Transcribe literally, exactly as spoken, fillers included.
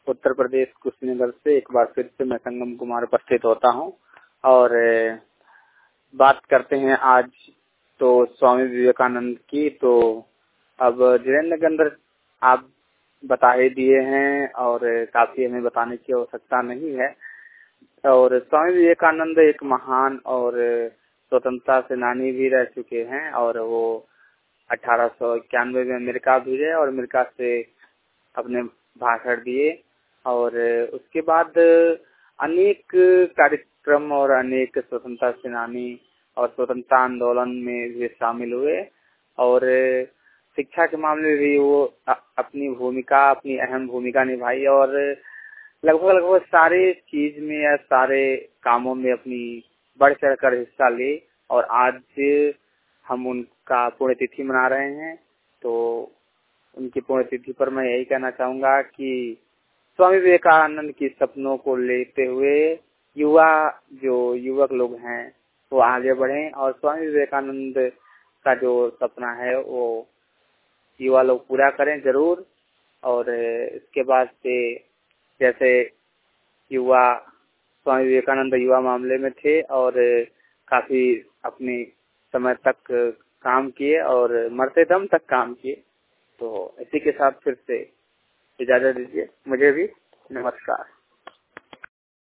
उत्तर प्रदेश कुशीनगर से एक बार फिर से मैं संगम कुमार उपस्थित होता हूँ और बात करते हैं आज तो स्वामी विवेकानंद की। तो अब धीरेन्द्र के अंदर आप बता ही दिए हैं और काफी हमें बताने की आवश्यकता नहीं है। और स्वामी विवेकानंद एक महान और स्वतंत्रता सेनानी भी रह चुके हैं और वो अठारह सौ इक्यानवे में अमेरिका भी गए और अमेरिका से अपने भाषण दिए और उसके बाद अनेक कार्यक्रम और अनेक स्वतंत्रता सेनानी और स्वतंत्रता आंदोलन में भी शामिल हुए और शिक्षा के मामले में भी वो अपनी भूमिका अपनी अहम भूमिका निभाई और लगभग लगभग सारे चीज में या सारे कामों में अपनी बढ़ चढ़ कर हिस्सा ली। और आज हम उनका पुण्यतिथि मना रहे हैं। तो उनकी पुण्यतिथि पर मैं यही कहना चाहूंगा कि स्वामी विवेकानंद की सपनों को लेते हुए युवा जो युवक लोग हैं वो आगे बढ़ें और स्वामी विवेकानंद का जो सपना है वो युवा लोग पूरा करें जरूर। और इसके बाद से जैसे युवा स्वामी विवेकानंद युवा मामले में थे और काफी अपने समय तक काम किए और मरते दम तक काम किए। तो इसी के साथ फिर से इजाजत दीजिए मुझे भी। नमस्कार।